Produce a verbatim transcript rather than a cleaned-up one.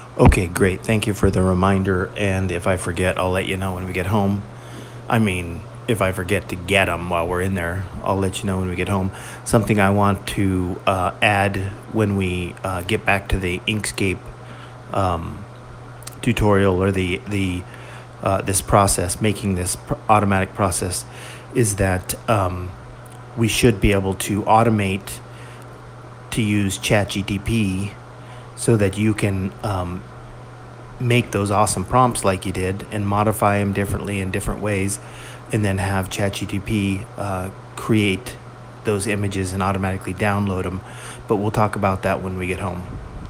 Okay, great. Thank you for the reminder. And if I forget, I'll let you know when we get home. I mean, if I forget to get them while we're in there, I'll let you know when we get home. Something I want to uh, add when we uh, get back to the Inkscape um, tutorial or the the uh, this process, making this pr- automatic process, is that um, we should be able to automate to use ChatGTP so that you can um, make those awesome prompts like you did and modify them differently in different ways, and then have ChatGTP uh, create those images and automatically download them. But we'll talk about that when we get home.